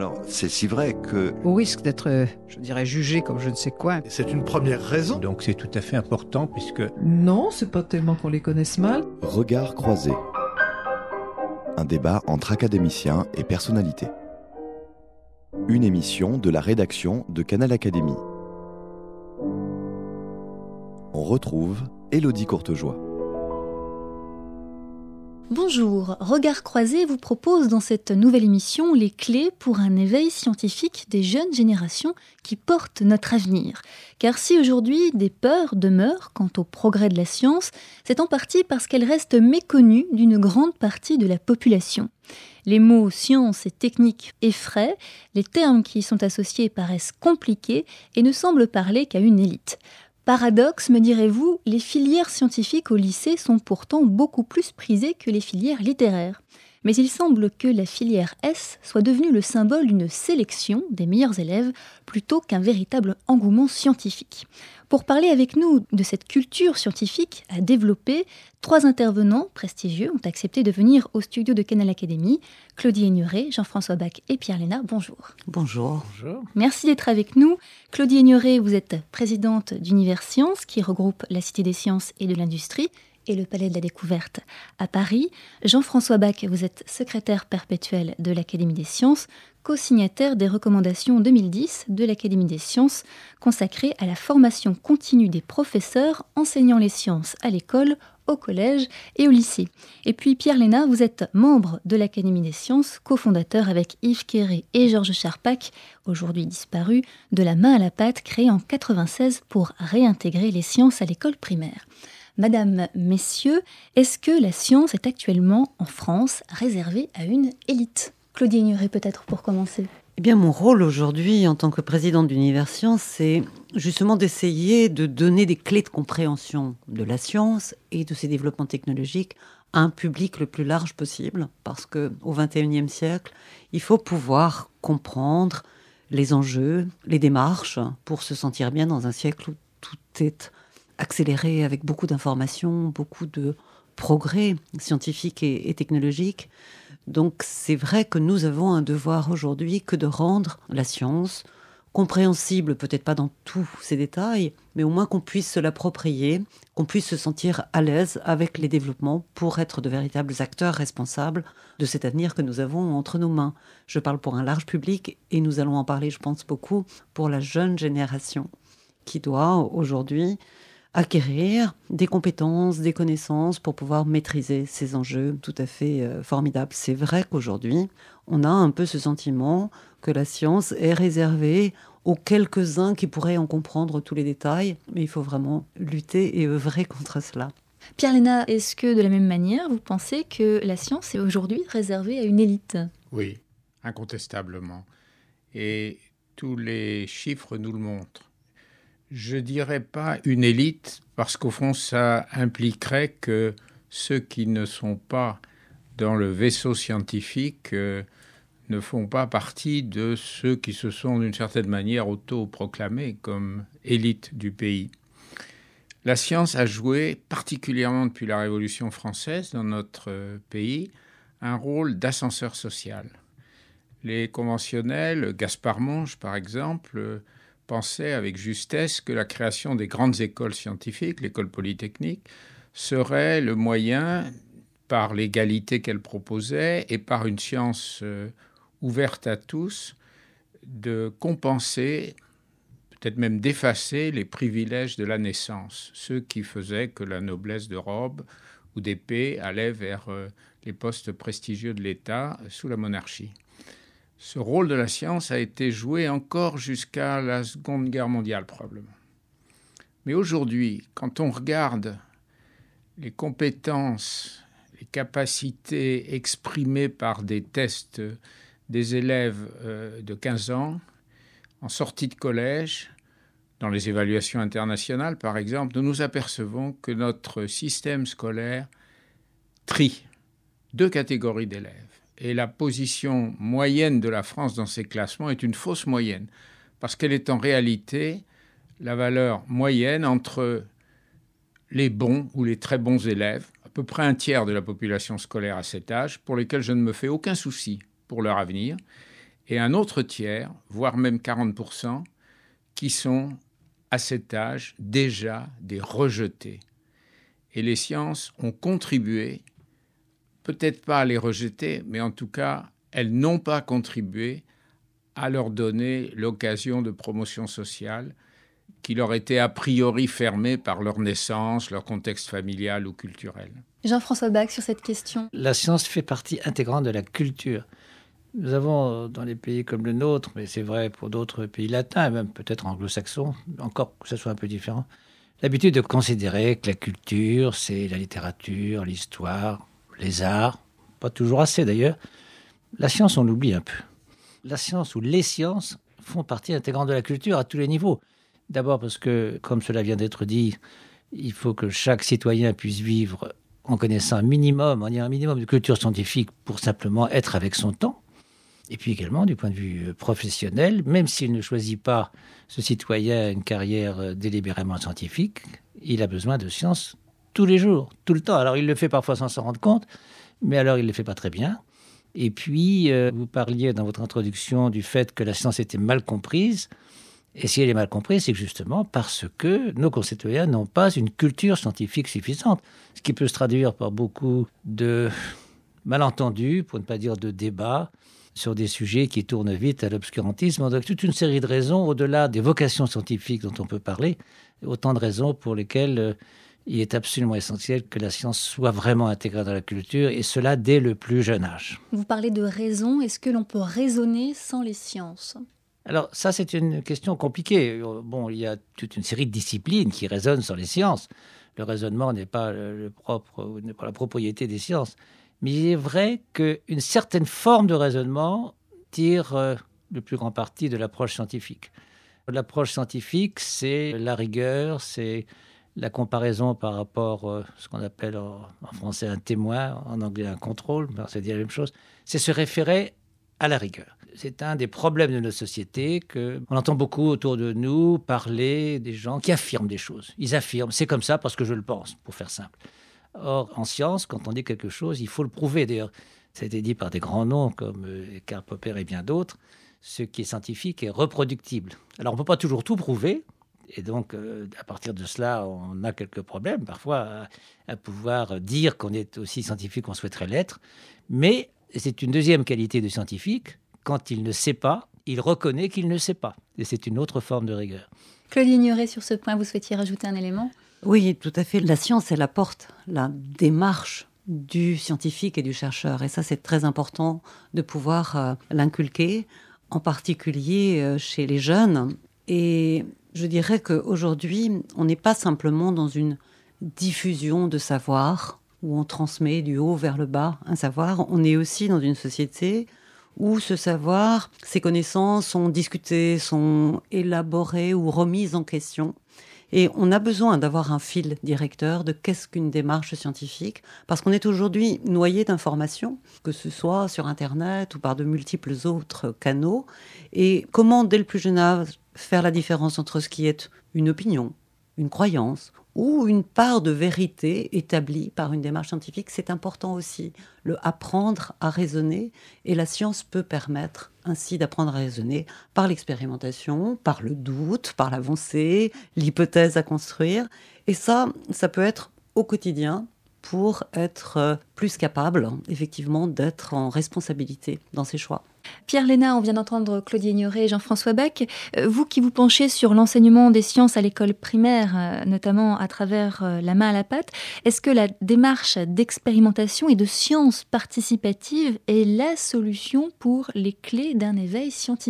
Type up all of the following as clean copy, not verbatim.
Alors, c'est si vrai que... Au risque d'être, je dirais, jugé comme je ne sais quoi. C'est une première raison. Donc c'est tout à fait important puisque... Non, c'est pas tellement qu'on les connaisse mal. Regard croisé. Un débat entre académiciens et personnalités. Une émission de la rédaction de Canal Académie. On retrouve Élodie Courtejoie. Bonjour, Regard croisé vous propose dans cette nouvelle émission les clés pour un éveil scientifique des jeunes générations qui portent notre avenir. Car si aujourd'hui des peurs demeurent quant au progrès de la science, c'est en partie parce qu'elle reste méconnue d'une grande partie de la population. Les mots science et technique effraient, les termes qui y sont associés paraissent compliqués et ne semblent parler qu'à une élite. Paradoxe, me direz-vous, les filières scientifiques au lycée sont pourtant beaucoup plus prisées que les filières littéraires. Mais il semble que la filière S soit devenue le symbole d'une sélection des meilleurs élèves plutôt qu'un véritable engouement scientifique. Pour parler avec nous de cette culture scientifique à développer, 3 intervenants prestigieux ont accepté de venir au studio de Canal Académie. Claudie Aigneret, Jean-François Bach et Pierre Léna, bonjour. Bonjour. Bonjour. Merci d'être avec nous. Claudie Aigneret, vous êtes présidente d'Univers Sciences, qui regroupe la Cité des Sciences et de l'Industrie et le Palais de la Découverte à Paris. Jean-François Bach, vous êtes secrétaire perpétuel de l'Académie des Sciences, co-signataire des recommandations 2010 de l'Académie des Sciences consacrées à la formation continue des professeurs enseignant les sciences à l'école, au collège et au lycée. Et puis Pierre Léna, vous êtes membre de l'Académie des Sciences, cofondateur avec Yves Quéré et Georges Charpak, aujourd'hui disparu, de la main à la pâte créée en 1996 pour réintégrer les sciences à l'école primaire. Madame, messieurs, est-ce que la science est actuellement en France réservée à une élite ? Claudie Aigneret peut-être pour commencer. Eh bien, mon rôle aujourd'hui en tant que présidente d'Univers Sciences, c'est justement d'essayer de donner des clés de compréhension de la science et de ses développements technologiques à un public le plus large possible, parce qu'au XXIe siècle, il faut pouvoir comprendre les enjeux, les démarches, pour se sentir bien dans un siècle où tout est accéléré avec beaucoup d'informations, beaucoup de progrès scientifiques et technologiques. Donc c'est vrai que nous avons un devoir aujourd'hui que de rendre la science compréhensible, peut-être pas dans tous ses détails, mais au moins qu'on puisse se l'approprier, qu'on puisse se sentir à l'aise avec les développements pour être de véritables acteurs responsables de cet avenir que nous avons entre nos mains. Je parle pour un large public et nous allons en parler, je pense, beaucoup pour la jeune génération qui doit aujourd'hui acquérir des compétences, des connaissances pour pouvoir maîtriser ces enjeux tout à fait formidables. C'est vrai qu'aujourd'hui, on a un peu ce sentiment que la science est réservée aux quelques-uns qui pourraient en comprendre tous les détails, mais il faut vraiment lutter et œuvrer contre cela. Pierre Léna, est-ce que de la même manière, vous pensez que la science est aujourd'hui réservée à une élite ? Oui, incontestablement. Et tous les chiffres nous le montrent. Je dirais pas une élite, parce qu'au fond, ça impliquerait que ceux qui ne sont pas dans le vaisseau scientifique ne font pas partie de ceux qui se sont d'une certaine manière auto-proclamés comme élite du pays. La science a joué, particulièrement depuis la Révolution française dans notre pays, un rôle d'ascenseur social. Les conventionnels, Gaspard Monge par exemple, pensait avec justesse que la création des grandes écoles scientifiques, l'école polytechnique, serait le moyen, par l'égalité qu'elle proposait et par une science ouverte à tous, de compenser, peut-être même d'effacer les privilèges de la naissance, ceux qui faisaient que la noblesse de robe ou d'épée allait vers les postes prestigieux de l'État sous la monarchie. Ce rôle de la science a été joué encore jusqu'à la Seconde Guerre mondiale, probablement. Mais aujourd'hui, quand on regarde les compétences, les capacités exprimées par des tests des élèves de 15 ans, en sortie de collège, dans les évaluations internationales, par exemple, nous nous apercevons que notre système scolaire trie 2 catégories d'élèves. Et la position moyenne de la France dans ces classements est une fausse moyenne, parce qu'elle est en réalité la valeur moyenne entre les bons ou les très bons élèves, à peu près un tiers de la population scolaire à cet âge, pour lesquels je ne me fais aucun souci pour leur avenir, et un autre tiers, voire même 40%, qui sont à cet âge déjà des rejetés. Et les sciences ont contribué, peut-être pas à les rejeter, mais en tout cas, elles n'ont pas contribué à leur donner l'occasion de promotion sociale qui leur était a priori fermée par leur naissance, leur contexte familial ou culturel. Jean-François Bach, sur cette question. La science fait partie intégrante de la culture. Nous avons, dans les pays comme le nôtre, mais c'est vrai pour d'autres pays latins, et même peut-être anglo-saxons, encore que ce soit un peu différent, l'habitude de considérer que la culture, c'est la littérature, l'histoire, les arts, pas toujours assez d'ailleurs. La science, on l'oublie un peu. La science ou les sciences font partie intégrante de la culture à tous les niveaux. D'abord parce que, comme cela vient d'être dit, il faut que chaque citoyen puisse vivre en connaissant un minimum de culture scientifique pour simplement être avec son temps. Et puis également, du point de vue professionnel, même s'il ne choisit pas, ce citoyen, une carrière délibérément scientifique, il a besoin de science tous les jours, tout le temps. Alors il le fait parfois sans s'en rendre compte, mais alors il ne le fait pas très bien. Et puis, vous parliez dans votre introduction du fait que la science était mal comprise. Et si elle est mal comprise, c'est justement parce que nos concitoyens n'ont pas une culture scientifique suffisante, ce qui peut se traduire par beaucoup de malentendus, pour ne pas dire de débats, sur des sujets qui tournent vite à l'obscurantisme. Donc toute une série de raisons, au-delà des vocations scientifiques dont on peut parler, autant de raisons pour lesquelles il est absolument essentiel que la science soit vraiment intégrée dans la culture, et cela dès le plus jeune âge. Vous parlez de raison, est-ce que l'on peut raisonner sans les sciences ? Alors ça, c'est une question compliquée. Bon, il y a toute une série de disciplines qui raisonnent sans les sciences. Le raisonnement n'est pas n'est pas la propriété des sciences. Mais il est vrai qu'une certaine forme de raisonnement tire le plus grand parti de l'approche scientifique. L'approche scientifique, c'est la rigueur, c'est la comparaison par rapport à ce qu'on appelle en français un témoin, en anglais un contrôle, c'est dire la même chose. C'est se référer à la rigueur. C'est un des problèmes de notre société qu'on entend beaucoup autour de nous parler des gens qui affirment des choses. Ils affirment, c'est comme ça parce que je le pense, pour faire simple. Or, en science, quand on dit quelque chose, il faut le prouver. D'ailleurs, ça a été dit par des grands noms comme Karl Popper et bien d'autres. Ce qui est scientifique est reproductible. Alors, on ne peut pas toujours tout prouver. Et donc, à partir de cela, on a quelques problèmes, parfois, à pouvoir dire qu'on est aussi scientifique qu'on souhaiterait l'être. Mais c'est une deuxième qualité de scientifique. Quand il ne sait pas, il reconnaît qu'il ne sait pas. Et c'est une autre forme de rigueur. Claudine Ignoret, sur ce point, vous souhaitiez rajouter un élément ? Oui, tout à fait. La science, elle apporte la démarche du scientifique et du chercheur. Et ça, c'est très important de pouvoir l'inculquer, en particulier chez les jeunes. Et je dirais qu'aujourd'hui, on n'est pas simplement dans une diffusion de savoir, où on transmet du haut vers le bas un savoir. On est aussi dans une société où ce savoir, ces connaissances sont discutées, sont élaborées ou remises en question. Et on a besoin d'avoir un fil directeur de qu'est-ce qu'une démarche scientifique, parce qu'on est aujourd'hui noyé d'informations, que ce soit sur Internet ou par de multiples autres canaux. Et comment, dès le plus jeune âge, faire la différence entre ce qui est une opinion, une croyance ou une part de vérité établie par une démarche scientifique, c'est important aussi. Apprendre à raisonner, et la science peut permettre ainsi d'apprendre à raisonner par l'expérimentation, par le doute, par l'avancée, l'hypothèse à construire. Et ça peut être au quotidien pour être plus capable, effectivement, d'être en responsabilité dans ses choix. Pierre Léna, on vient d'entendre Claudie Ignoret et Jean-François Bach. Vous qui vous penchez sur l'enseignement des sciences à l'école primaire, notamment à travers la main à la pâte, est-ce que la démarche d'expérimentation et de science participative est la solution pour les clés d'un éveil scientifique ?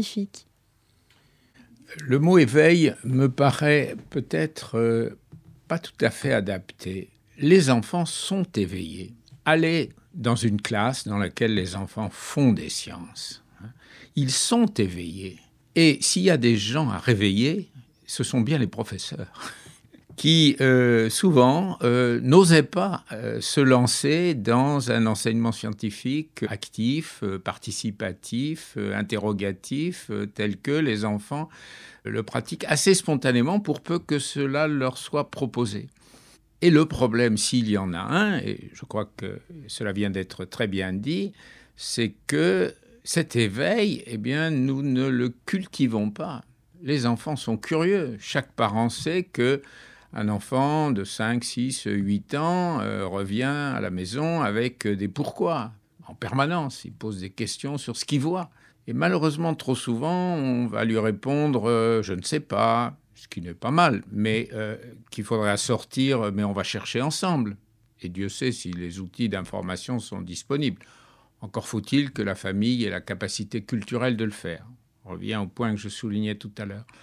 Le mot éveil me paraît peut-être pas tout à fait adapté. Les enfants sont éveillés. Allez dans une classe dans laquelle les enfants font des sciences. Ils sont éveillés. Et s'il y a des gens à réveiller, ce sont bien les professeurs qui, souvent, n'osaient pas se lancer dans un enseignement scientifique actif, participatif, interrogatif, tel que les enfants le pratiquent assez spontanément pour peu que cela leur soit proposé. Et le problème, s'il y en a un, et je crois que cela vient d'être très bien dit, c'est que cet éveil, eh bien, nous ne le cultivons pas. Les enfants sont curieux. Chaque parent sait qu'un enfant de 5, 6, 8 ans revient à la maison avec des pourquoi en permanence. Il pose des questions sur ce qu'il voit. Et malheureusement, trop souvent, on va lui répondre « je ne sais pas », ce qui n'est pas mal, mais qu'il faudrait assortir « mais on va chercher ensemble ». Et Dieu sait si les outils d'information sont disponibles. Encore faut-il que la famille ait la capacité culturelle de le faire. On revient au point que je soulignais tout à l'heure.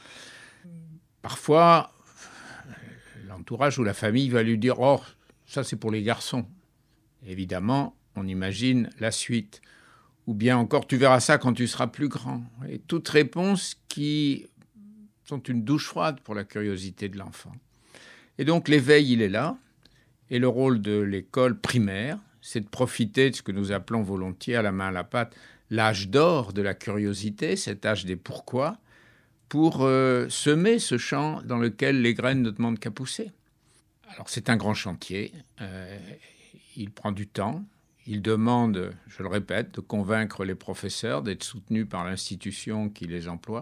Parfois, l'entourage ou la famille va lui dire « oh, ça c'est pour les garçons ». Évidemment, on imagine la suite. Ou bien encore, tu verras ça quand tu seras plus grand. Et toutes réponses qui sont une douche froide pour la curiosité de l'enfant. Et donc l'éveil, il est là. Et le rôle de l'école primaire, c'est de profiter de ce que nous appelons volontiers à la main à la pâte l'âge d'or de la curiosité, cet âge des pourquoi, pour semer ce champ dans lequel les graines ne demandent qu'à pousser. Alors c'est un grand chantier. Il prend du temps. Il demande, je le répète, de convaincre les professeurs, d'être soutenus par l'institution qui les emploie.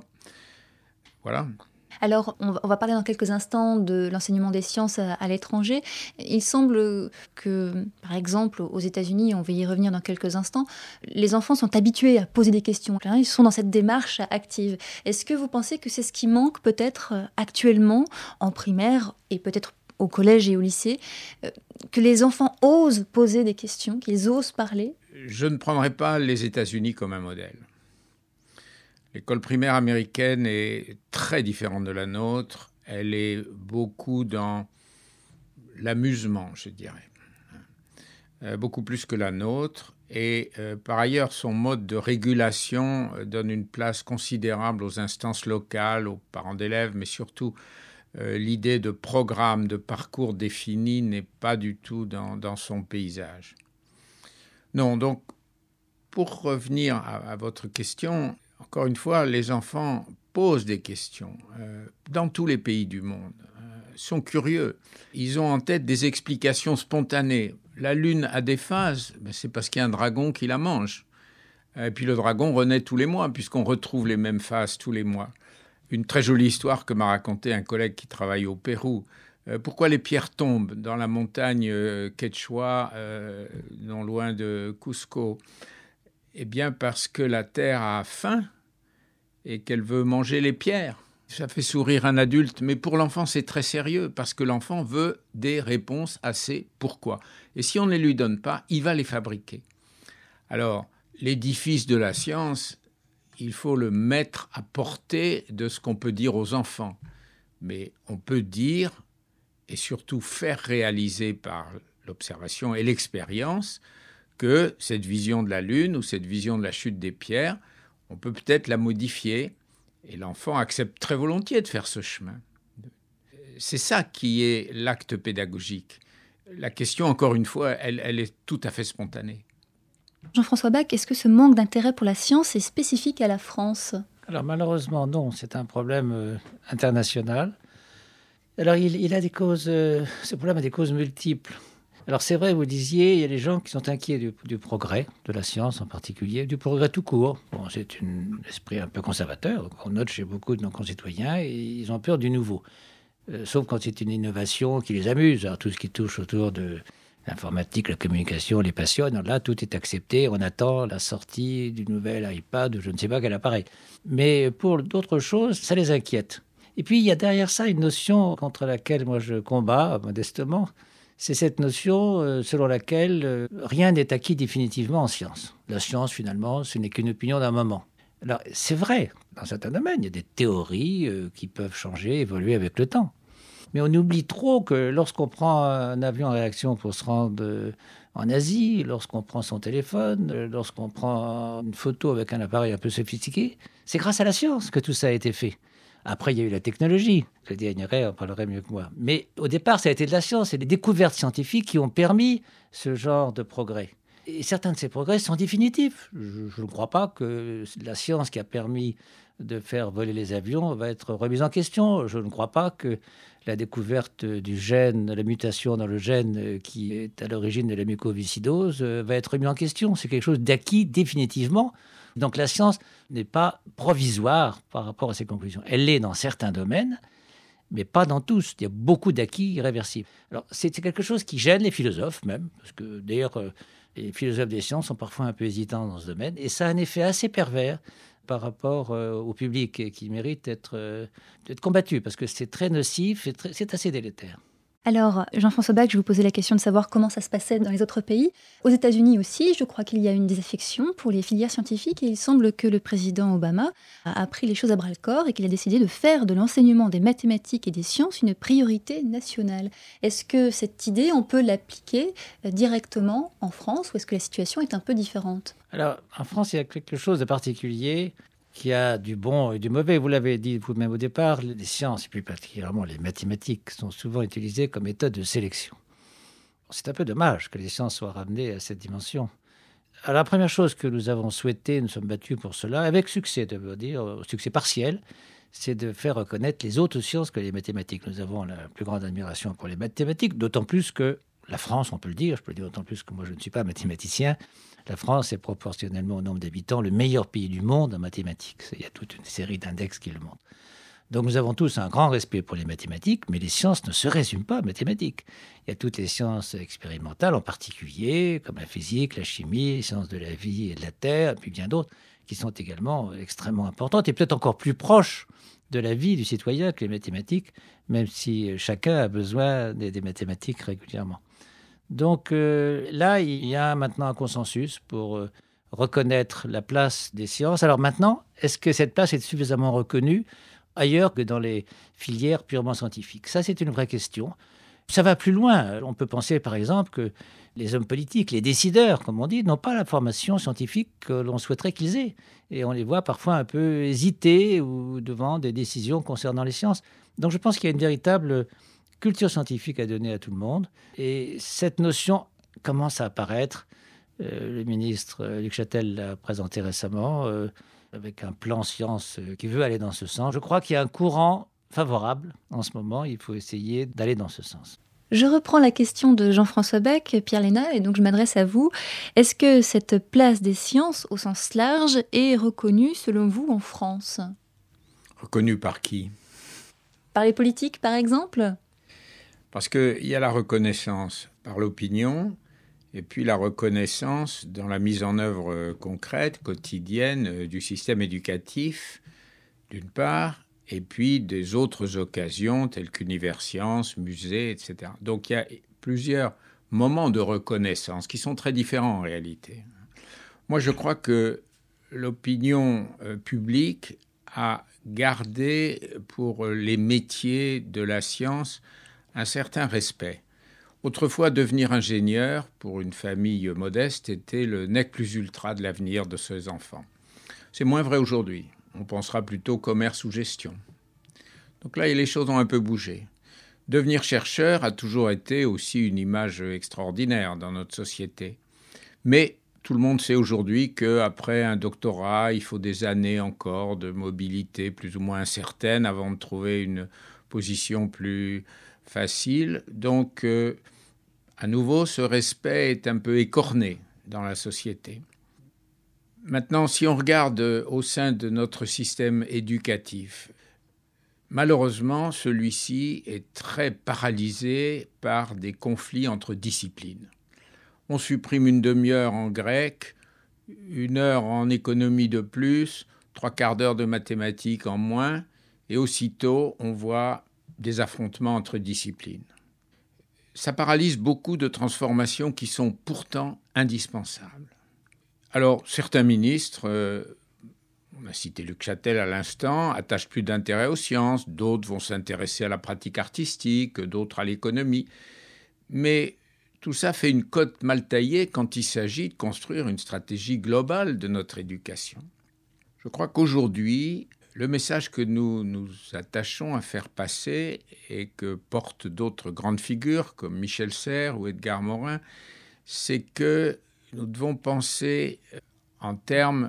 Voilà. Alors, on va parler dans quelques instants de l'enseignement des sciences à l'étranger. Il semble que, par exemple, aux États-Unis, on va y revenir dans quelques instants, les enfants sont habitués à poser des questions. Ils sont dans cette démarche active. Est-ce que vous pensez que c'est ce qui manque peut-être actuellement en primaire et peut-être au collège et au lycée, que les enfants osent poser des questions, qu'ils osent parler? Je ne prendrai pas les États-Unis comme un modèle. L'école primaire américaine est très différente de la nôtre. Elle est beaucoup dans l'amusement, je dirais. Beaucoup plus que la nôtre. Et par ailleurs, son mode de régulation donne une place considérable aux instances locales, aux parents d'élèves, mais surtout l'idée de programme, de parcours défini n'est pas du tout dans son paysage. Non, donc, pour revenir à votre question, encore une fois, les enfants posent des questions dans tous les pays du monde, sont curieux. Ils ont en tête des explications spontanées. La Lune a des phases, c'est parce qu'il y a un dragon qui la mange. Et puis le dragon renaît tous les mois, puisqu'on retrouve les mêmes phases tous les mois. Une très jolie histoire que m'a racontée un collègue qui travaille au Pérou. Pourquoi les pierres tombent dans la montagne Quechua, non loin de Cusco? Eh bien parce que la terre a faim et qu'elle veut manger les pierres. Ça fait sourire un adulte, mais pour l'enfant c'est très sérieux, parce que l'enfant veut des réponses à ses pourquoi. Et si on ne lui donne pas, il va les fabriquer. Alors, l'édifice de la science, il faut le mettre à portée de ce qu'on peut dire aux enfants. Mais on peut dire, et surtout faire réaliser par l'observation et l'expérience, que cette vision de la Lune ou cette vision de la chute des pierres, on peut peut-être la modifier, et l'enfant accepte très volontiers de faire ce chemin. C'est ça qui est l'acte pédagogique. La question, encore une fois, elle est tout à fait spontanée. Jean-François Bach, est-ce que ce manque d'intérêt pour la science est spécifique à la France? Alors malheureusement non, c'est un problème international. Alors il a des causes, ce problème a des causes multiples. Alors c'est vrai, vous disiez, il y a des gens qui sont inquiets du progrès, de la science en particulier, du progrès tout court. Bon, c'est un esprit un peu conservateur, qu'on note chez beaucoup de nos concitoyens, et ils ont peur du nouveau. Sauf quand c'est une innovation qui les amuse. Alors tout ce qui touche autour de l'informatique, la communication les passionne. Là, tout est accepté. On attend la sortie du nouvel iPad ou je ne sais pas quel appareil. Mais pour d'autres choses, ça les inquiète. Et puis, il y a derrière ça une notion contre laquelle moi je combats modestement. C'est cette notion selon laquelle rien n'est acquis définitivement en science. La science, finalement, ce n'est qu'une opinion d'un moment. Alors, c'est vrai, dans certains domaines, il y a des théories qui peuvent changer, évoluer avec le temps. Mais on oublie trop que lorsqu'on prend un avion en réaction pour se rendre en Asie, lorsqu'on prend son téléphone, lorsqu'on prend une photo avec un appareil un peu sophistiqué, c'est grâce à la science que tout ça a été fait. Après, il y a eu la technologie. Claudia Ignoret en parlerait mieux que moi. Mais au départ, ça a été de la science et des découvertes scientifiques qui ont permis ce genre de progrès. Et certains de ces progrès sont définitifs. Je ne crois pas que la science qui a permis de faire voler les avions va être remise en question. Je ne crois pas que la découverte du gène, la mutation dans le gène qui est à l'origine de la mucoviscidose va être remise en question. C'est quelque chose d'acquis définitivement Donc la science n'est pas provisoire par rapport à ses conclusions. Elle l'est dans certains domaines, mais pas dans tous. Il y a beaucoup d'acquis irréversibles. Alors c'est quelque chose qui gêne les philosophes même, parce que d'ailleurs les philosophes des sciences sont parfois un peu hésitants dans ce domaine, et ça a un effet assez pervers par rapport au public et qui mérite d'être combattu, parce que c'est très nocif et c'est assez délétère. Alors, Jean-François Bach, je vous posais la question de savoir comment ça se passait dans les autres pays. Aux États-Unis aussi, je crois qu'il y a une désaffection pour les filières scientifiques et il semble que le président Obama a pris les choses à bras-le-corps et qu'il a décidé de faire de l'enseignement des mathématiques et des sciences une priorité nationale. Est-ce que cette idée, on peut l'appliquer directement en France ou est-ce que la situation est un peu différente ? Alors, en France, il y a quelque chose de particulier qui a du bon et du mauvais. Vous l'avez dit vous-même au départ, les sciences, et plus particulièrement les mathématiques, sont souvent utilisées comme méthode de sélection. C'est un peu dommage que les sciences soient ramenées à cette dimension. Alors, la première chose que nous avons souhaité, nous sommes battus pour cela, avec succès, de dire, succès partiel, c'est de faire reconnaître les autres sciences que les mathématiques. Nous avons la plus grande admiration pour les mathématiques, d'autant plus que la France, on peut le dire, je peux le dire d'autant plus que moi je ne suis pas mathématicien, la France est proportionnellement au nombre d'habitants le meilleur pays du monde en mathématiques. Il y a toute une série d'index qui le montrent. Donc nous avons tous un grand respect pour les mathématiques, mais les sciences ne se résument pas aux mathématiques. Il y a toutes les sciences expérimentales en particulier, comme la physique, la chimie, les sciences de la vie et de la terre, et puis bien d'autres, qui sont également extrêmement importantes et peut-être encore plus proches de la vie du citoyen que les mathématiques, même si chacun a besoin des mathématiques régulièrement. Donc là, il y a maintenant un consensus pour reconnaître la place des sciences. Alors maintenant, est-ce que cette place est suffisamment reconnue ailleurs que dans les filières purement scientifiques ? Ça, c'est une vraie question. Ça va plus loin. On peut penser, par exemple, que les hommes politiques, les décideurs, comme on dit, n'ont pas la formation scientifique que l'on souhaiterait qu'ils aient. Et on les voit parfois un peu hésiter ou devant des décisions concernant les sciences. Donc je pense qu'il y a une véritable culture scientifique à donner à tout le monde. Et cette notion commence à apparaître. Le ministre Luc Châtel l'a présenté récemment, avec un plan science qui veut aller dans ce sens. Je crois qu'il y a un courant favorable en ce moment. Il faut essayer d'aller dans ce sens. Je reprends la question de Jean-François Bach, Pierre Léna, et donc je m'adresse à vous. Est-ce que cette place des sciences, au sens large, est reconnue, selon vous, en France ? Reconnue par qui ? Par les politiques, par exemple ? Parce qu'il y a la reconnaissance par l'opinion, et puis la reconnaissance dans la mise en œuvre concrète, quotidienne, du système éducatif, d'une part, et puis des autres occasions telles qu'Universcience, musées, etc. Donc il y a plusieurs moments de reconnaissance qui sont très différents en réalité. Moi, je crois que l'opinion publique a gardé pour les métiers de la science un certain respect. Autrefois, devenir ingénieur pour une famille modeste était le nec plus ultra de l'avenir de ses enfants. C'est moins vrai aujourd'hui. On pensera plutôt commerce ou gestion. Donc là, les choses ont un peu bougé. Devenir chercheur a toujours été aussi une image extraordinaire dans notre société. Mais tout le monde sait aujourd'hui qu'après un doctorat, il faut des années encore de mobilité plus ou moins incertaine avant de trouver une position plus facile. Donc, à nouveau, ce respect est un peu écorné dans la société. Maintenant, si on regarde au sein de notre système éducatif, malheureusement, celui-ci est très paralysé par des conflits entre disciplines. On supprime une demi-heure en grec, 1 heure en économie de plus, 3/4 d'heure de mathématiques en moins, et aussitôt, on voit des affrontements entre disciplines. Ça paralyse beaucoup de transformations qui sont pourtant indispensables. Alors, certains ministres, on a cité Luc Châtel à l'instant, attachent plus d'intérêt aux sciences, d'autres vont s'intéresser à la pratique artistique, d'autres à l'économie. Mais tout ça fait une cote mal taillée quand il s'agit de construire une stratégie globale de notre éducation. Je crois qu'aujourd'hui, le message que nous nous attachons à faire passer et que portent d'autres grandes figures comme Michel Serres ou Edgar Morin, c'est que nous devons penser en termes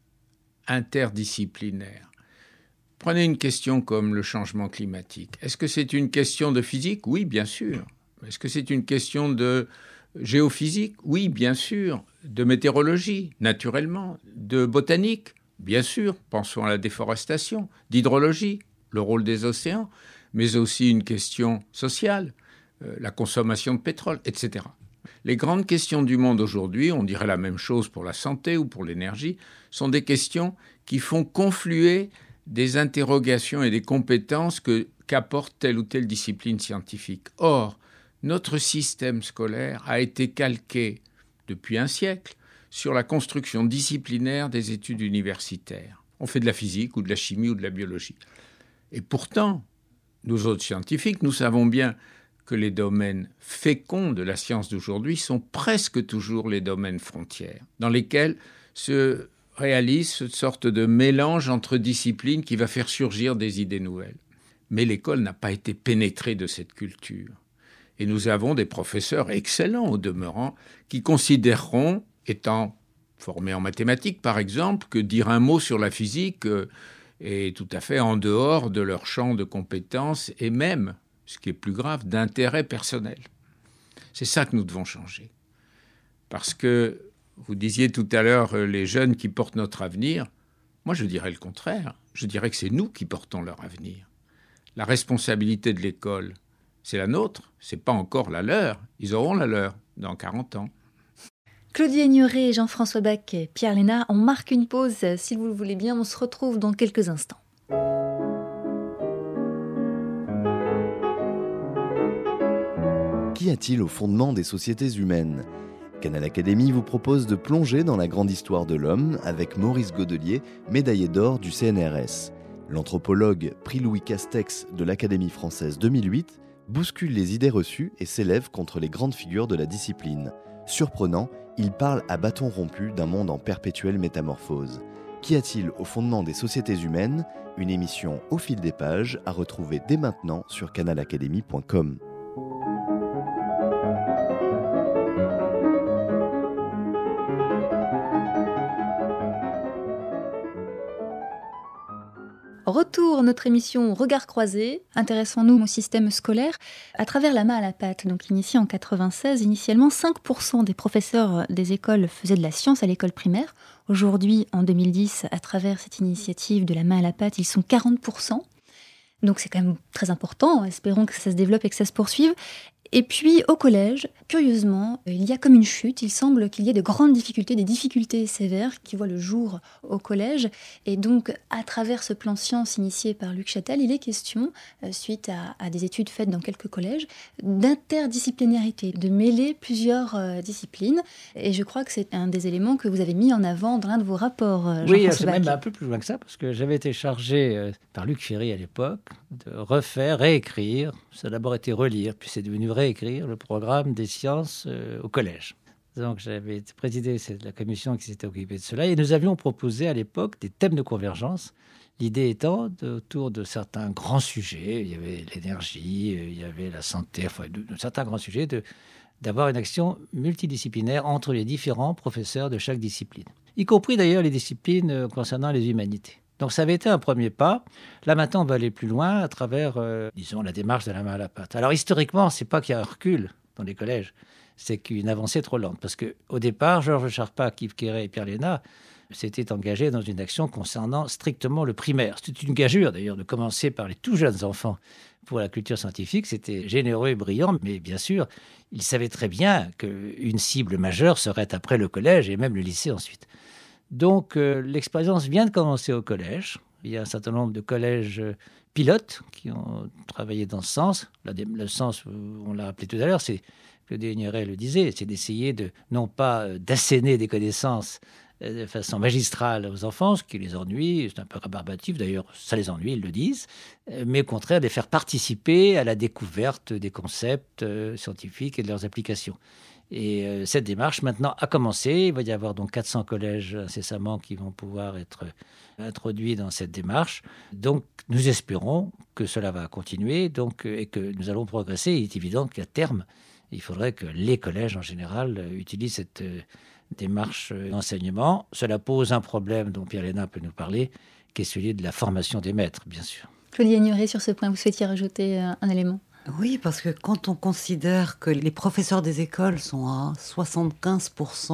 interdisciplinaires. Prenez une question comme le changement climatique. Est-ce que c'est une question de physique ? Oui, bien sûr. Est-ce que c'est une question de géophysique ? Oui, bien sûr. de météorologie, naturellement, de botanique, bien sûr, pensons à la déforestation, d'hydrologie, le rôle des océans, mais aussi une question sociale, la consommation de pétrole, etc. Les grandes questions du monde aujourd'hui, on dirait la même chose pour la santé ou pour l'énergie, sont des questions qui font confluer des interrogations et des compétences qu'apporte telle ou telle discipline scientifique. Or, notre système scolaire a été calqué depuis un siècle sur la construction disciplinaire des études universitaires. On fait de la physique ou de la chimie ou de la biologie. Et pourtant, nous autres scientifiques, nous savons bien que les domaines féconds de la science d'aujourd'hui sont presque toujours les domaines frontières, dans lesquels se réalise cette sorte de mélange entre disciplines qui va faire surgir des idées nouvelles. Mais l'école n'a pas été pénétrée de cette culture. Et nous avons des professeurs excellents au demeurant qui considéreront, étant formés en mathématiques par exemple, que dire un mot sur la physique est tout à fait en dehors de leur champ de compétences et même, ce qui est plus grave, d'intérêt personnel. C'est ça que nous devons changer. Parce que, vous disiez tout à l'heure, les jeunes qui portent notre avenir, moi je dirais le contraire. Je dirais que c'est nous qui portons leur avenir. La responsabilité de l'école, c'est la nôtre, c'est pas encore la leur. Ils auront la leur dans 40 ans. Claudie Aigneret, Jean-François Bach et Pierre Lénard, on marque une pause, si vous le voulez bien, on se retrouve dans quelques instants. Qu'y a-t-il au fondement des sociétés humaines ? Canal Académie vous propose de plonger dans la grande histoire de l'homme avec Maurice Godelier, médaillé d'or du CNRS. L'anthropologue prix Louis Castex de l'Académie française 2008 bouscule les idées reçues et s'élève contre les grandes figures de la discipline. Surprenant, il parle à bâton rompu d'un monde en perpétuelle métamorphose. Qu'y a-t-il au fondement des sociétés humaines ? Une émission au fil des pages à retrouver dès maintenant sur canalacadémie.com. Retour notre émission Regard croisé. Intéressons-nous au système scolaire à travers la main à la pâte. Donc initiée en 96, initialement 5% des professeurs des écoles faisaient de la science à l'école primaire. Aujourd'hui, en 2010, à travers cette initiative de la main à la pâte, ils sont 40%. Donc c'est quand même très important. Espérons que ça se développe et que ça se poursuive. Et puis au collège, curieusement, il y a comme une chute. Il semble qu'il y ait de grandes difficultés, des difficultés sévères qui voient le jour au collège. Et donc, à travers ce plan science initié par Luc Châtel, il est question, suite à des études faites dans quelques collèges, d'interdisciplinarité, de mêler plusieurs disciplines. Et je crois que c'est un des éléments que vous avez mis en avant dans l'un de vos rapports, Oui, c'est même un peu plus loin que ça, parce que j'avais été chargé par Luc Ferry à l'époque de refaire, réécrire. Ça a d'abord été relire, puis c'est devenu réécrire le programme des sciences au collège. Donc j'avais présidé la commission qui s'était occupée de cela et nous avions proposé à l'époque des thèmes de convergence. L'idée étant, autour de certains grands sujets, il y avait l'énergie, il y avait la santé, enfin de certains grands sujets, d'avoir une action multidisciplinaire entre les différents professeurs de chaque discipline, y compris d'ailleurs les disciplines concernant les humanités. Donc ça avait été un premier pas. Là maintenant, on va aller plus loin à travers, disons, la démarche de la main à la pâte. Alors historiquement, c'est pas qu'il y a un recul dans les collèges, c'est qu'une avancée trop lente. Parce qu'au départ, Georges Charpak, Yves Quéret et Pierre Lénard s'étaient engagés dans une action concernant strictement le primaire. C'était une gageure d'ailleurs de commencer par les tout jeunes enfants pour la culture scientifique. C'était généreux et brillant, mais bien sûr, ils savaient très bien qu'une cible majeure serait après le collège et même le lycée ensuite. Donc, l'expérience vient de commencer au collège. Il y a un certain nombre de collèges pilotes qui ont travaillé dans ce sens. Le sens, on l'a rappelé tout à l'heure, c'est, Claudie Aigneret le disait, c'est d'essayer non pas d'asséner des connaissances de façon magistrale aux enfants, ce qui les ennuie, c'est un peu rébarbatif, d'ailleurs ça les ennuie, ils le disent, mais au contraire de les faire participer à la découverte des concepts scientifiques et de leurs applications. Et cette démarche maintenant a commencé. Il va y avoir donc 400 collèges incessamment qui vont pouvoir être introduits dans cette démarche. Donc nous espérons que cela va continuer et que nous allons progresser. Il est évident qu'à terme, il faudrait que les collèges en général utilisent cette démarche d'enseignement. Cela pose un problème dont Pierre Lénard peut nous parler, qui est celui de la formation des maîtres, bien sûr. Claudie Aigneret, sur ce point, vous souhaitiez rajouter un élément ? Oui, parce que quand on considère que les professeurs des écoles sont à 75%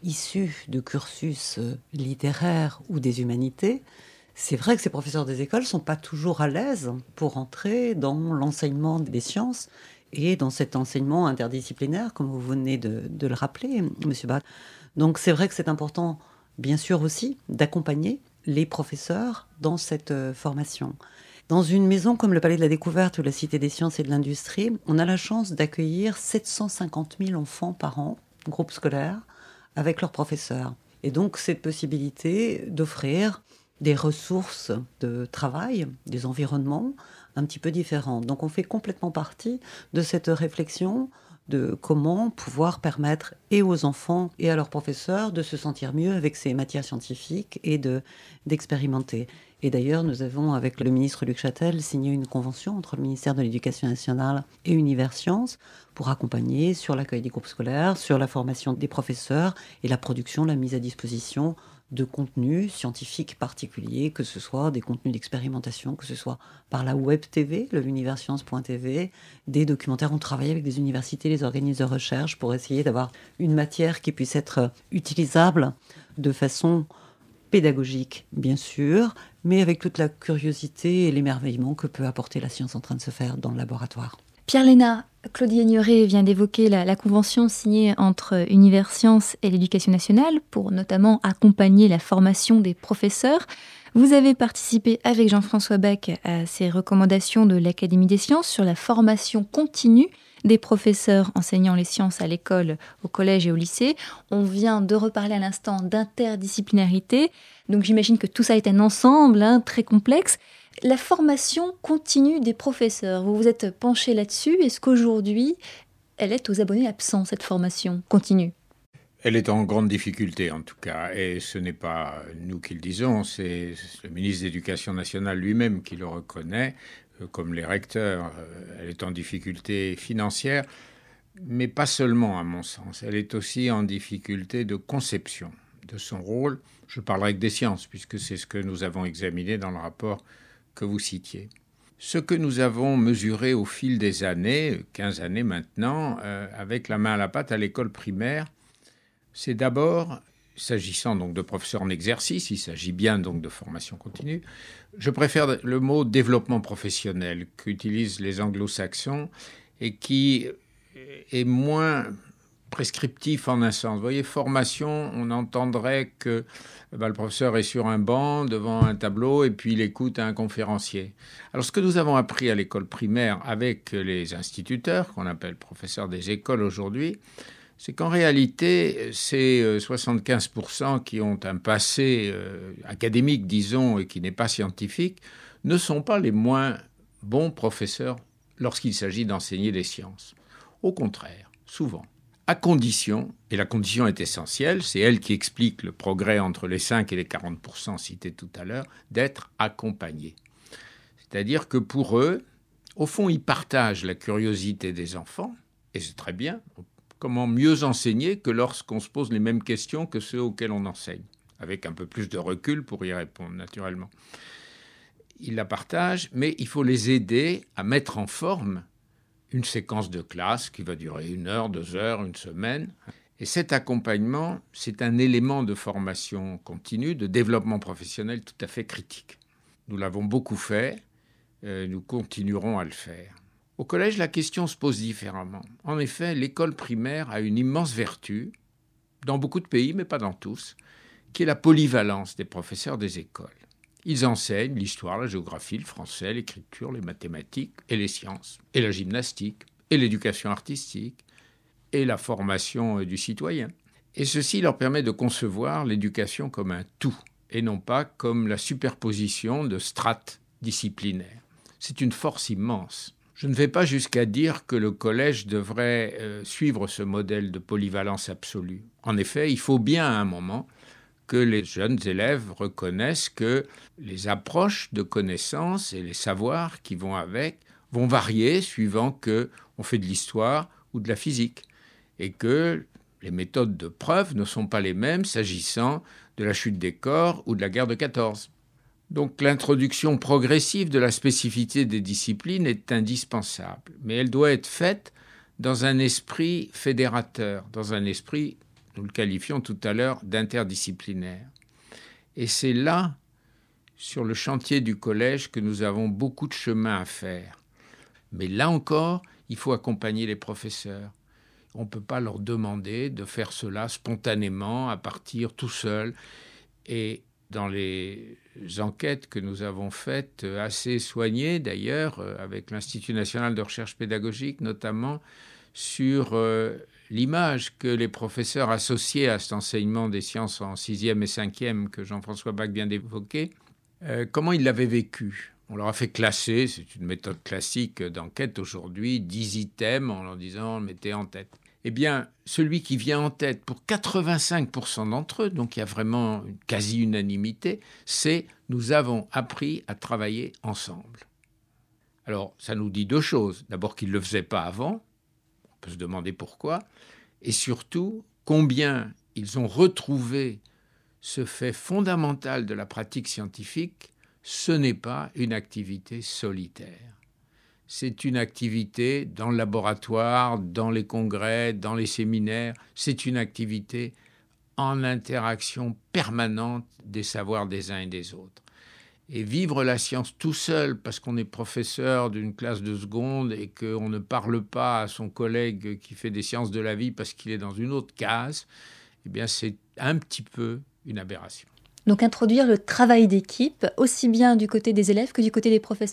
issus de cursus littéraires ou des humanités, c'est vrai que ces professeurs des écoles ne sont pas toujours à l'aise pour entrer dans l'enseignement des sciences et dans cet enseignement interdisciplinaire, comme vous venez de le rappeler, Monsieur Bach. Donc c'est vrai que c'est important, bien sûr aussi, d'accompagner les professeurs dans cette formation. Dans une maison comme le Palais de la Découverte ou la Cité des Sciences et de l'Industrie, on a la chance d'accueillir 750 000 enfants par an, groupe scolaire, avec leurs professeurs. Et donc cette possibilité d'offrir des ressources de travail, des environnements un petit peu différents. Donc on fait complètement partie de cette réflexion de comment pouvoir permettre et aux enfants et à leurs professeurs de se sentir mieux avec ces matières scientifiques et d'expérimenter. Et d'ailleurs, nous avons, avec le ministre Luc Châtel, signé une convention entre le ministère de l'Éducation nationale et Univers Sciences pour accompagner sur l'accueil des groupes scolaires, sur la formation des professeurs et la production, la mise à disposition de contenus scientifiques particuliers, que ce soit des contenus d'expérimentation, que ce soit par la web TV, le universcience.tv, des documentaires. On travaille avec des universités, les organismes de recherche pour essayer d'avoir une matière qui puisse être utilisable de façon pédagogique, bien sûr, mais avec toute la curiosité et l'émerveillement que peut apporter la science en train de se faire dans le laboratoire. Pierre Léna, Claudie Aigneret vient d'évoquer la convention signée entre Univers Sciences et l'Éducation nationale pour notamment accompagner la formation des professeurs. Vous avez participé avec Jean-François Bach à ces recommandations de l'Académie des sciences sur la formation continue des professeurs enseignant les sciences à l'école, au collège et au lycée. On vient de reparler à l'instant d'interdisciplinarité. Donc j'imagine que tout ça est un ensemble très complexe. La formation continue des professeurs, vous vous êtes penché là-dessus. Est-ce qu'aujourd'hui, elle est aux abonnés absents, cette formation continue ? Elle est en grande difficulté, en tout cas. Et ce n'est pas nous qui le disons, c'est le ministre de l'Éducation nationale lui-même qui le reconnaît. Comme les recteurs, elle est en difficulté financière, mais pas seulement, à mon sens. Elle est aussi en difficulté de conception de son rôle. Je parlerai que des sciences, puisque c'est ce que nous avons examiné dans le rapport que vous citiez. Ce que nous avons mesuré au fil des années, 15 années maintenant, avec la main à la pâte à l'école primaire, c'est d'abord, s'agissant donc de professeurs en exercice, il s'agit bien donc de formation continue, je préfère le mot développement professionnel qu'utilisent les anglo-saxons et qui est moins prescriptif en un sens. Vous voyez, formation, on entendrait que le professeur est sur un banc devant un tableau et puis il écoute un conférencier. Alors ce que nous avons appris à l'école primaire avec les instituteurs, qu'on appelle professeurs des écoles aujourd'hui, c'est qu'en réalité, ces 75% qui ont un passé académique, disons, et qui n'est pas scientifique, ne sont pas les moins bons professeurs lorsqu'il s'agit d'enseigner les sciences. Au contraire, souvent. À condition, et la condition est essentielle, c'est elle qui explique le progrès entre les 5 et les 40% cités tout à l'heure, d'être accompagnés. C'est-à-dire que pour eux, au fond, ils partagent la curiosité des enfants, et c'est très bien. Comment mieux enseigner que lorsqu'on se pose les mêmes questions que ceux auxquels on enseigne, avec un peu plus de recul pour y répondre, naturellement. Ils la partagent, mais il faut les aider à mettre en forme une séquence de classe qui va durer 1 heure, 2 heures, 1 semaine. Et cet accompagnement, c'est un élément de formation continue, de développement professionnel tout à fait critique. Nous l'avons beaucoup fait, nous continuerons à le faire. Au collège, la question se pose différemment. En effet, l'école primaire a une immense vertu, dans beaucoup de pays, mais pas dans tous, qui est la polyvalence des professeurs des écoles. Ils enseignent l'histoire, la géographie, le français, l'écriture, les mathématiques et les sciences, et la gymnastique, et l'éducation artistique, et la formation du citoyen. Et ceci leur permet de concevoir l'éducation comme un tout, et non pas comme la superposition de strates disciplinaires. C'est une force immense. Je ne vais pas jusqu'à dire que le collège devrait suivre ce modèle de polyvalence absolue. En effet, il faut bien à un moment que les jeunes élèves reconnaissent que les approches de connaissances et les savoirs qui vont avec vont varier suivant qu'on fait de l'histoire ou de la physique, et que les méthodes de preuve ne sont pas les mêmes s'agissant de la chute des corps ou de la guerre de 14. Donc l'introduction progressive de la spécificité des disciplines est indispensable, mais elle doit être faite dans un esprit fédérateur, dans un esprit nous le qualifions tout à l'heure d'interdisciplinaire. Et c'est là, sur le chantier du collège, que nous avons beaucoup de chemin à faire. Mais là encore, il faut accompagner les professeurs. On ne peut pas leur demander de faire cela spontanément, à partir tout seul. Et dans les enquêtes que nous avons faites, assez soignées d'ailleurs, avec l'Institut national de recherche pédagogique notamment, sur l'image que les professeurs associés à cet enseignement des sciences en 6e et 5e que Jean-François Bach vient d'évoquer, comment ils l'avaient vécu. On leur a fait classer, c'est une méthode classique d'enquête aujourd'hui, 10 items en leur disant « mettez en tête ». Eh bien, celui qui vient en tête pour 85% d'entre eux, donc il y a vraiment une quasi-unanimité, c'est « nous avons appris à travailler ensemble ». Alors, ça nous dit deux choses. D'abord qu'ils ne le faisaient pas avant, on peut se demander pourquoi, et surtout combien ils ont retrouvé ce fait fondamental de la pratique scientifique, ce n'est pas une activité solitaire. C'est une activité dans le laboratoire, dans les congrès, dans les séminaires. C'est une activité en interaction permanente des savoirs des uns et des autres. Et vivre la science tout seul parce qu'on est professeur d'une classe de seconde et qu'on ne parle pas à son collègue qui fait des sciences de la vie parce qu'il est dans une autre case, eh bien c'est un petit peu une aberration. Donc introduire le travail d'équipe aussi bien du côté des élèves que du côté des professeurs ?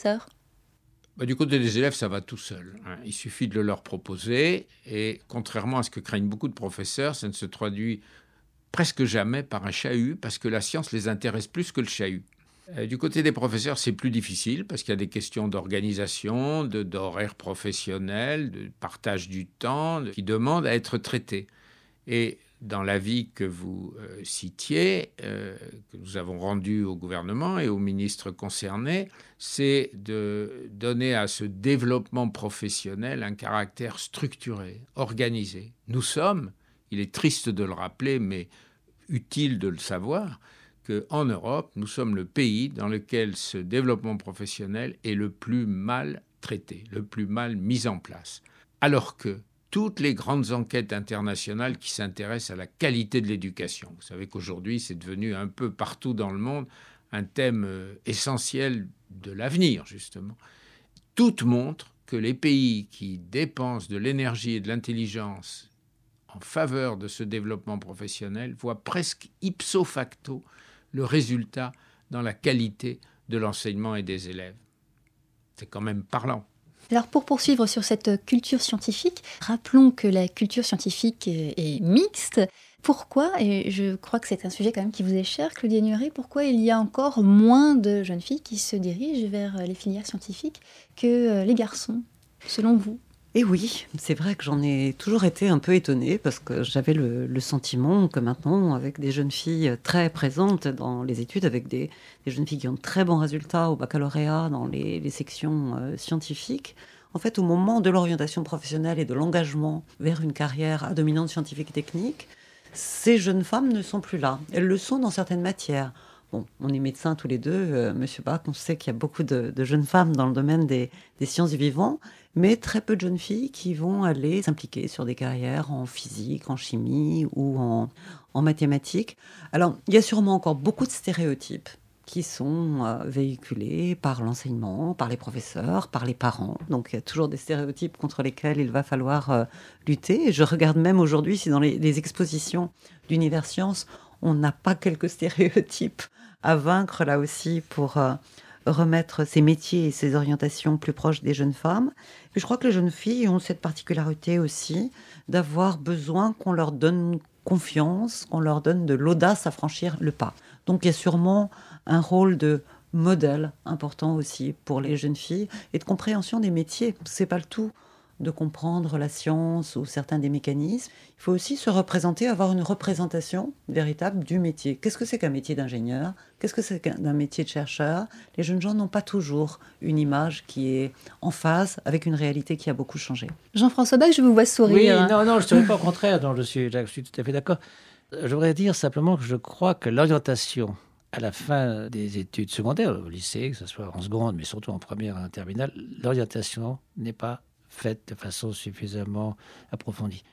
Du côté des élèves, ça va tout seul. Il suffit de le leur proposer et contrairement à ce que craignent beaucoup de professeurs, ça ne se traduit presque jamais par un chahut parce que la science les intéresse plus que le chahut. Du côté des professeurs, c'est plus difficile parce qu'il y a des questions d'organisation, d'horaire professionnel, de partage du temps qui demandent à être traitées. Et dans l'avis que vous citiez, que nous avons rendu au gouvernement et aux ministres concernés, c'est de donner à ce développement professionnel un caractère structuré, organisé. Nous sommes, il est triste de le rappeler, mais utile de le savoir, qu'en Europe, nous sommes le pays dans lequel ce développement professionnel est le plus mal traité, le plus mal mis en place. Alors que toutes les grandes enquêtes internationales qui s'intéressent à la qualité de l'éducation. Vous savez qu'aujourd'hui, c'est devenu un peu partout dans le monde un thème essentiel de l'avenir, justement. Toutes montrent que les pays qui dépensent de l'énergie et de l'intelligence en faveur de ce développement professionnel voient presque ipso facto le résultat dans la qualité de l'enseignement et des élèves. C'est quand même parlant. Alors pour poursuivre sur cette culture scientifique, rappelons que la culture scientifique est mixte. Pourquoi, et je crois que c'est un sujet quand même qui vous est cher, Claudie Nuret, pourquoi il y a encore moins de jeunes filles qui se dirigent vers les filières scientifiques que les garçons, selon vous ? Et oui, c'est vrai que j'en ai toujours été un peu étonnée parce que j'avais le sentiment que maintenant, avec des jeunes filles très présentes dans les études, avec des jeunes filles qui ont de très bons résultats au baccalauréat dans les sections scientifiques, en fait, au moment de l'orientation professionnelle et de l'engagement vers une carrière à dominante scientifique et technique, ces jeunes femmes ne sont plus là. Elles le sont dans certaines matières. Bon, on est médecins tous les deux, Monsieur Bach, on sait qu'il y a beaucoup de jeunes femmes dans le domaine des sciences du vivant, mais très peu de jeunes filles qui vont aller s'impliquer sur des carrières en physique, en chimie ou en mathématiques. Alors, il y a sûrement encore beaucoup de stéréotypes qui sont véhiculés par l'enseignement, par les professeurs, par les parents. Donc, il y a toujours des stéréotypes contre lesquels il va falloir lutter. Et je regarde même aujourd'hui si dans les expositions d'Univers Sciences, on n'a pas quelques stéréotypes à vaincre là aussi pour remettre ces métiers et ces orientations plus proches des jeunes femmes. Et je crois que les jeunes filles ont cette particularité aussi d'avoir besoin qu'on leur donne confiance, qu'on leur donne de l'audace à franchir le pas. Donc il y a sûrement un rôle de modèle important aussi pour les jeunes filles et de compréhension des métiers. C'est pas le tout de comprendre la science ou certains des mécanismes. Il faut aussi se représenter, avoir une représentation véritable du métier. Qu'est-ce que c'est qu'un métier d'ingénieur ? Qu'est-ce que c'est qu'un métier de chercheur ? Les jeunes gens n'ont pas toujours une image qui est en phase avec une réalité qui a beaucoup changé. Jean-François Bach, je vous vois sourire. Oui, non, je ne serais pas au contraire. Non, je suis tout à fait d'accord. Je voudrais dire simplement que je crois que l'orientation à la fin des études secondaires, au lycée, que ce soit en seconde, mais surtout en première et en terminale, l'orientation n'est pas faite de façon suffisamment approfondie.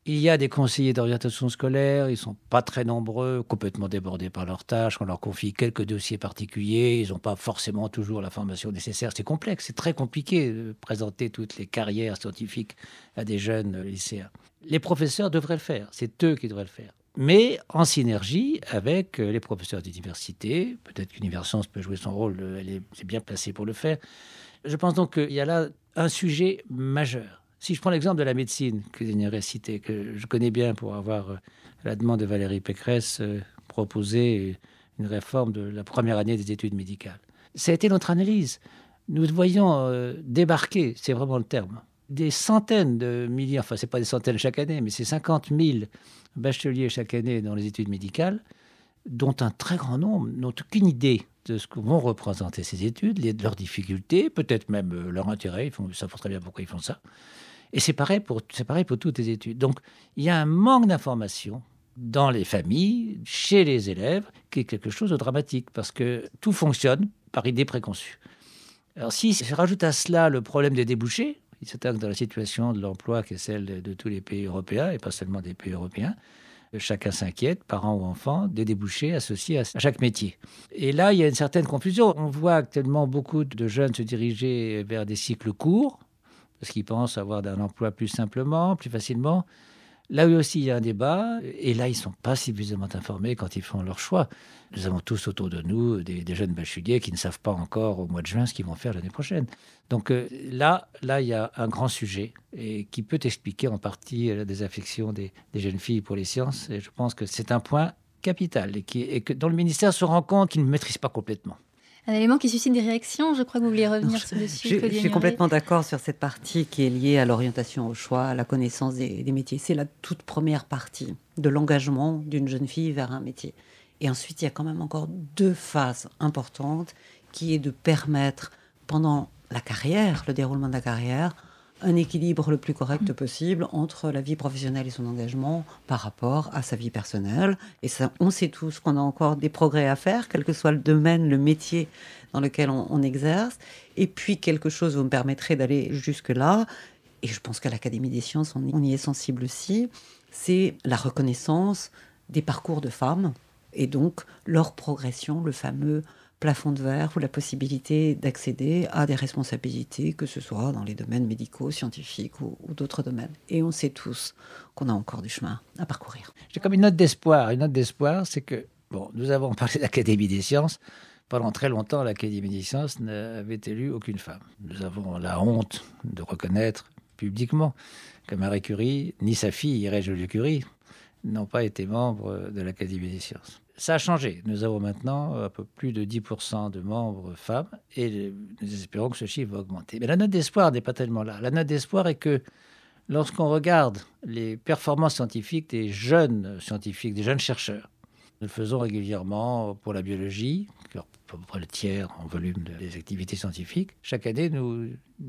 Il y a des conseillers d'orientation scolaire, ils ne sont pas très nombreux, complètement débordés par leurs tâches. On leur confie quelques dossiers particuliers, ils n'ont pas forcément toujours la formation nécessaire. C'est complexe, c'est très compliqué de présenter toutes les carrières scientifiques à des jeunes lycéens. Les professeurs devraient le faire, c'est eux qui devraient le faire. Mais en synergie avec les professeurs d'université. Peut-être qu'Universcience peut jouer son rôle, c'est bien placé pour le faire. Je pense donc qu'il y a là un sujet majeur. Si je prends l'exemple de la médecine que j'aimerais citer, que je connais bien pour avoir, à la demande de Valérie Pécresse, proposé une réforme de la première année des études médicales. Ça a été notre analyse. Nous voyons débarquer, c'est vraiment le terme, des centaines de milliers, enfin ce n'est pas des centaines chaque année, mais c'est 50 000 bacheliers chaque année dans les études médicales, dont un très grand nombre n'ont aucune idée de ce que vont représenter ces études, leurs difficultés, peut-être même leur intérêt, ils savent très bien pourquoi ils font ça. Et c'est pareil pour toutes les études. Donc, il y a un manque d'information dans les familles, chez les élèves, qui est quelque chose de dramatique, parce que tout fonctionne par idée préconçue. Alors, si je rajoute à cela le problème des débouchés, il s'attaque dans la situation de l'emploi qui est celle de tous les pays européens, et pas seulement des pays européens, chacun s'inquiète, parents ou enfants, des débouchés associés à chaque métier. Et là, il y a une certaine confusion. On voit actuellement beaucoup de jeunes se diriger vers des cycles courts, parce qu'ils pensent avoir un emploi plus simplement, plus facilement. Là aussi, il y a un débat, et là, ils ne sont pas suffisamment informés quand ils font leur choix. Nous avons tous autour de nous des jeunes bacheliers qui ne savent pas encore au mois de juin ce qu'ils vont faire l'année prochaine. Donc là, il y a un grand sujet, et qui peut expliquer en partie la désaffection des jeunes filles pour les sciences. Et je pense que c'est un point capital, et que dont le ministère se rend compte qu'il ne maîtrise pas complètement. Un élément qui suscite des réactions, je crois que vous vouliez revenir dessus. Je suis complètement d'accord sur cette partie qui est liée à l'orientation au choix, à la connaissance des métiers. C'est la toute première partie de l'engagement d'une jeune fille vers un métier. Et ensuite, il y a quand même encore 2 phases importantes qui est de permettre, pendant la carrière, le déroulement de la carrière, un équilibre le plus correct possible entre la vie professionnelle et son engagement par rapport à sa vie personnelle. Et ça, on sait tous qu'on a encore des progrès à faire, quel que soit le domaine, le métier dans lequel on exerce. Et puis, quelque chose, vous me permettrez d'aller jusque-là, et je pense qu'à l'Académie des sciences, on y est sensible aussi, c'est la reconnaissance des parcours de femmes, et donc leur progression, le fameux plafond de verre ou la possibilité d'accéder à des responsabilités, que ce soit dans les domaines médicaux, scientifiques ou d'autres domaines. Et on sait tous qu'on a encore du chemin à parcourir. J'ai comme une note d'espoir. Une note d'espoir, c'est que, nous avons parlé de l'Académie des sciences. Pendant très longtemps, l'Académie des sciences n'avait élu aucune femme. Nous avons la honte de reconnaître publiquement que Marie Curie, ni sa fille, Irène Joliot-Curie, n'ont pas été membres de l'Académie des sciences. Ça a changé. Nous avons maintenant un peu plus de 10% de membres femmes et nous espérons que ce chiffre va augmenter. Mais la note d'espoir n'est pas tellement là. La note d'espoir est que lorsqu'on regarde les performances scientifiques des jeunes chercheurs, nous le faisons régulièrement pour la biologie, à peu près le tiers en volume des activités scientifiques. Chaque année, nous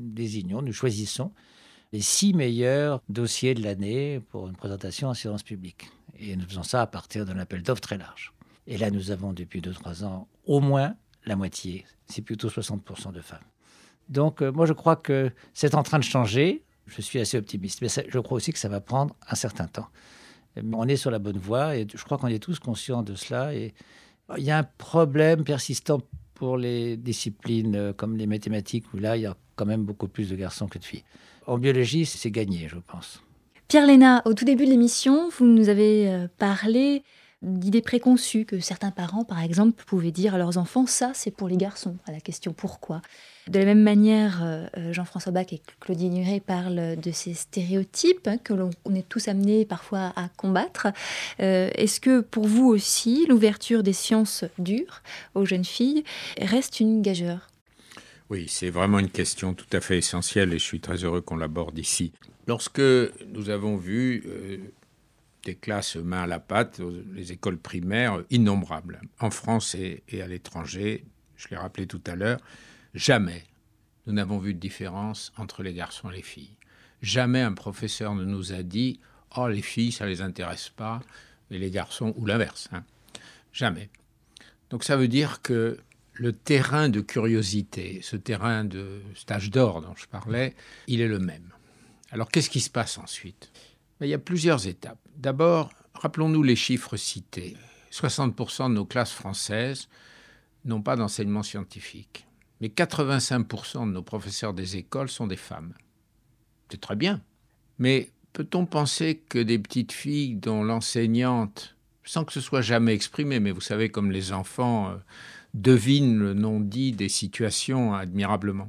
choisissons les 6 meilleurs dossiers de l'année pour une présentation en séance publique. Et nous faisons ça à partir d'un appel d'offres très large. Et là, nous avons depuis 2-3 ans au moins la moitié, c'est plutôt 60% de femmes. Donc moi, je crois que c'est en train de changer. Je suis assez optimiste, mais je crois aussi que ça va prendre un certain temps. Mais on est sur la bonne voie et je crois qu'on est tous conscients de cela. Et il y a un problème persistant pour les disciplines comme les mathématiques, où là, il y a quand même beaucoup plus de garçons que de filles. En biologie, c'est gagné, je pense. Pierre Léna, au tout début de l'émission, vous nous avez parlé d'idées préconçues que certains parents, par exemple, pouvaient dire à leurs enfants « ça, c'est pour les garçons », à la question « pourquoi ». De la même manière, Jean-François Bach et Claudie Nuret parlent de ces stéréotypes que l'on est tous amenés parfois à combattre. Est-ce que pour vous aussi, l'ouverture des sciences dures aux jeunes filles reste une gageure ? Oui, c'est vraiment une question tout à fait essentielle et je suis très heureux qu'on l'aborde ici. Lorsque nous avons vu des classes main à la pâte, les écoles primaires innombrables, en France et à l'étranger, je l'ai rappelé tout à l'heure, jamais nous n'avons vu de différence entre les garçons et les filles. Jamais un professeur ne nous a dit « Oh, les filles, ça ne les intéresse pas, et les garçons, ou l'inverse. » Jamais. Donc ça veut dire que le terrain de curiosité, ce terrain de stage d'or dont je parlais, il est le même. Alors qu'est-ce qui se passe ensuite ? Il y a plusieurs étapes. D'abord, rappelons-nous les chiffres cités. 60% de nos classes françaises n'ont pas d'enseignement scientifique. Mais 85% de nos professeurs des écoles sont des femmes. C'est très bien. Mais peut-on penser que des petites filles dont l'enseignante, sans que ce soit jamais exprimé, mais vous savez comme les enfants devinent le non-dit des situations admirablement,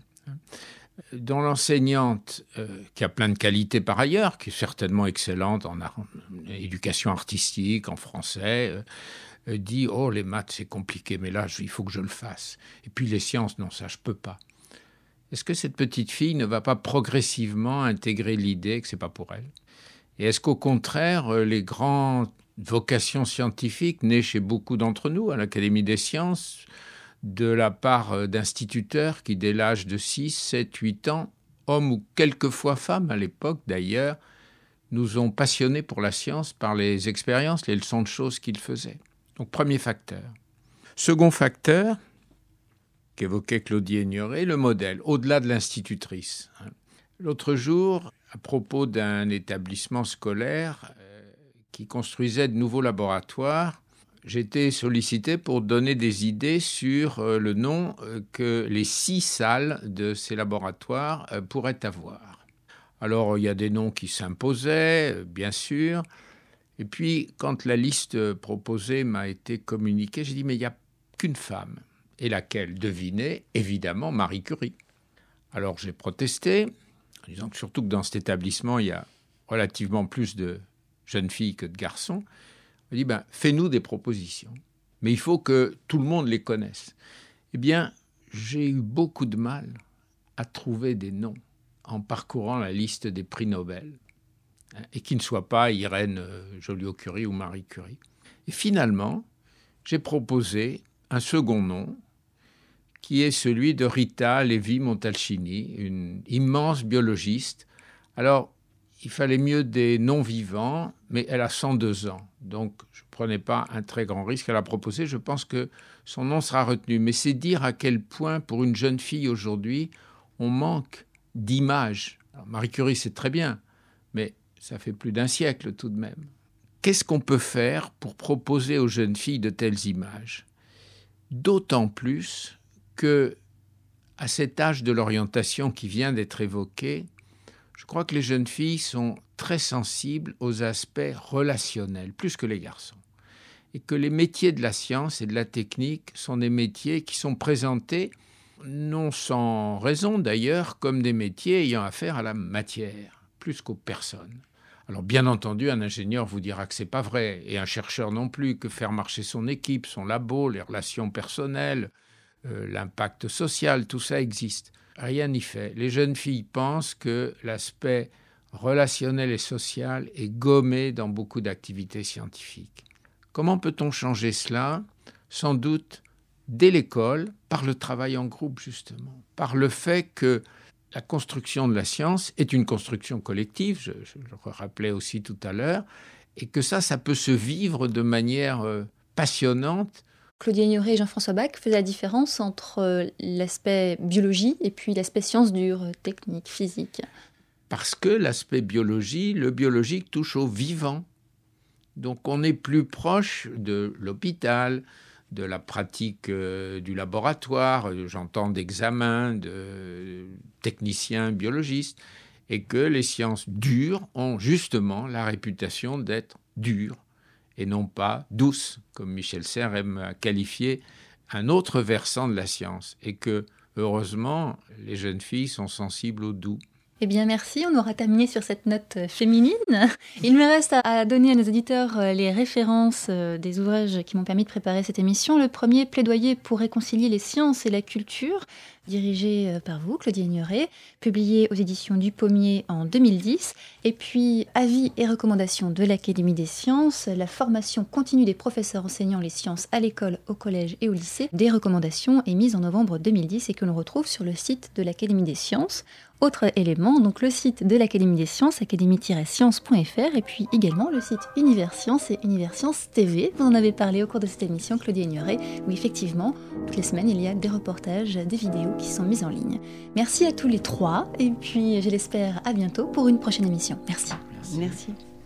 dont l'enseignante, qui a plein de qualités par ailleurs, qui est certainement excellente en éducation artistique, en français, dit « Oh, les maths, c'est compliqué, mais là, il faut que je le fasse. » Et puis les sciences, non, ça, je peux pas. Est-ce que cette petite fille ne va pas progressivement intégrer l'idée que c'est pas pour elle? Et est-ce qu'au contraire, les grandes vocations scientifiques nées chez beaucoup d'entre nous à l'Académie des sciences, de la part d'instituteurs qui, dès l'âge de 6, 7, 8 ans, hommes ou quelquefois femmes à l'époque d'ailleurs, nous ont passionnés pour la science par les expériences, les leçons de choses qu'ils faisaient. Donc, premier facteur. Second facteur, qu'évoquait Claudie Aigneret, le modèle, au-delà de l'institutrice. L'autre jour, à propos d'un établissement scolaire qui construisait de nouveaux laboratoires, j'ai été sollicité pour donner des idées sur le nom que les 6 salles de ces laboratoires pourraient avoir. Alors, il y a des noms qui s'imposaient, bien sûr. Et puis, quand la liste proposée m'a été communiquée, j'ai dit, mais il n'y a qu'une femme. Et laquelle? Devinez, évidemment, Marie Curie. Alors, j'ai protesté, en disant que surtout que dans cet établissement, il y a relativement plus de jeunes filles que de garçons. Il m'a dit, fais-nous des propositions. Mais il faut que tout le monde les connaisse. Eh bien, j'ai eu beaucoup de mal à trouver des noms en parcourant la liste des prix Nobel, et qui ne soient pas Irène Joliot-Curie ou Marie Curie. Et finalement, j'ai proposé un second nom, qui est celui de Rita Levi-Montalcini, une immense biologiste. Alors, il fallait mieux des noms vivants, mais elle a 102 ans. Donc, je ne prenais pas un très grand risque à la proposer. Je pense que son nom sera retenu. Mais c'est dire à quel point, pour une jeune fille aujourd'hui, on manque d'images. Alors, Marie Curie, c'est très bien, mais ça fait plus d'un siècle tout de même. Qu'est-ce qu'on peut faire pour proposer aux jeunes filles de telles images? D'autant plus que, à cet âge de l'orientation qui vient d'être évoqué, je crois que les jeunes filles sont très sensibles aux aspects relationnels, plus que les garçons. Et que les métiers de la science et de la technique sont des métiers qui sont présentés, non sans raison d'ailleurs, comme des métiers ayant affaire à la matière, plus qu'aux personnes. Alors bien entendu, un ingénieur vous dira que ce n'est pas vrai, et un chercheur non plus, que faire marcher son équipe, son labo, les relations personnelles, l'impact social, tout ça existe. Rien n'y fait. Les jeunes filles pensent que l'aspect relationnel et social est gommé dans beaucoup d'activités scientifiques. Comment peut-on changer cela? Sans doute dès l'école, par le travail en groupe justement, par le fait que la construction de la science est une construction collective, je le rappelais aussi tout à l'heure, et que ça peut se vivre de manière passionnante. Claudie Aigneret et Jean-François Bach faisaient la différence entre l'aspect biologie et puis l'aspect sciences dures, technique, physique. Parce que l'aspect biologie, le biologique touche au vivant. Donc on est plus proche de l'hôpital, de la pratique du laboratoire, j'entends d'examens, de techniciens biologistes, et que les sciences dures ont justement la réputation d'être dures, et non pas douces, comme Michel Serres aime à qualifier un autre versant de la science, et que, heureusement, les jeunes filles sont sensibles au doux. Eh bien, merci. On aura terminé sur cette note féminine. Il me reste à donner à nos auditeurs les références des ouvrages qui m'ont permis de préparer cette émission. Le premier, Plaidoyer pour réconcilier les sciences et la culture, dirigé par vous, Claudie Aigneret, publié aux éditions du Pommier en 2010. Et puis, Avis et recommandations de l'Académie des sciences, la formation continue des professeurs enseignant les sciences à l'école, au collège et au lycée. Des recommandations émises en novembre 2010 et que l'on retrouve sur le site de l'Académie des sciences. Autre élément, donc le site de l'Académie des sciences, académie-sciences.fr, et puis également le site Univers Science et Univers Science TV. Vous en avez parlé au cours de cette émission, Claudie Aigneret, où effectivement, toutes les semaines, il y a des reportages, des vidéos qui sont mises en ligne. Merci à tous les trois, et puis je l'espère à bientôt pour une prochaine émission. Merci. Merci.